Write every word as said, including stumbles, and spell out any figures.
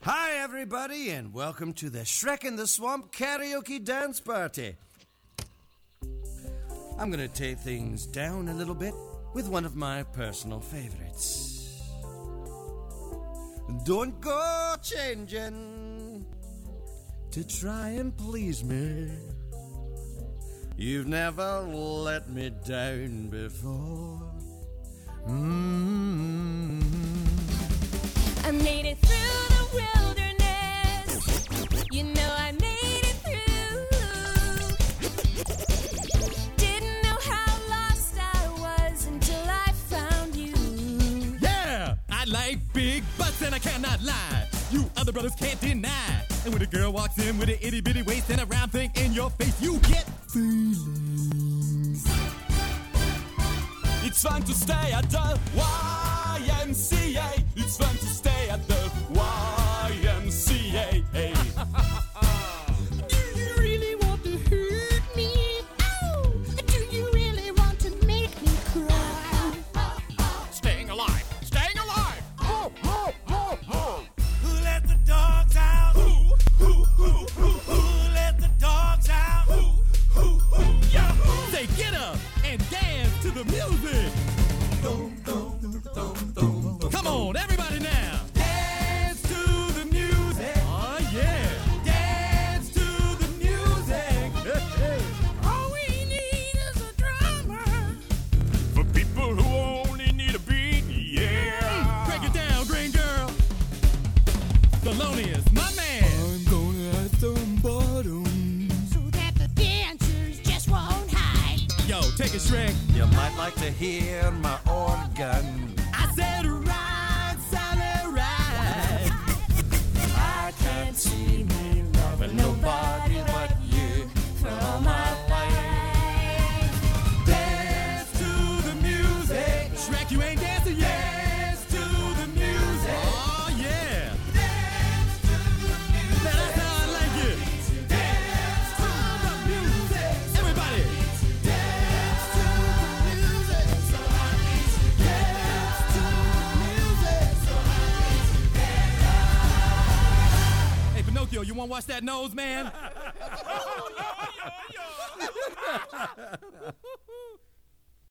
Hi, everybody, and welcome to the Shrek in the Swamp karaoke dance party. I'm going to take things down a little bit with one of my personal favorites. Don't go changing to try and please me. You've never let me down before. Mm-hmm. I made it through the wilderness. You know I made it through. Didn't know how lost I was until I found you. Yeah, I like big butts and I cannot lie. You other brothers can't deny. And when a girl walks in with an itty bitty waist and a round thing in your face, you get feelings. It's fun to stay at the Y M C A. It's fun to stay at the Y M C A. Do you really want to hurt me? Oh, do you really want to make me cry? Staying alive, staying alive. Oh, oh, oh, oh. Who let the dogs out? Who, who, who, who, Who let the dogs out? who, who, who, yahoo! Say get up and dance to the music. Come on, everybody now. Dance to the music. Oh, yeah. Dance to the music. All we need is a drummer. For people who only need a beat, yeah. Break it down, green girl. Thelonious, my man. I'm gonna add some bottoms. So that the dancers just won't hide. Yo, take it, Shrek. You might like to hear my organ. I said right, Sally, right. I can't see me loving nobody but you for all my life. Dance to the music. Shrek, you ain't dancing yet. Dance to the music. Oh, yeah. Dance to the music. Now that's how I like it. Dance to the music. Everybody. Dance to the music. So happy together. Dance to the music. So happy together. Hey, Pinocchio, you want to watch that nose, man?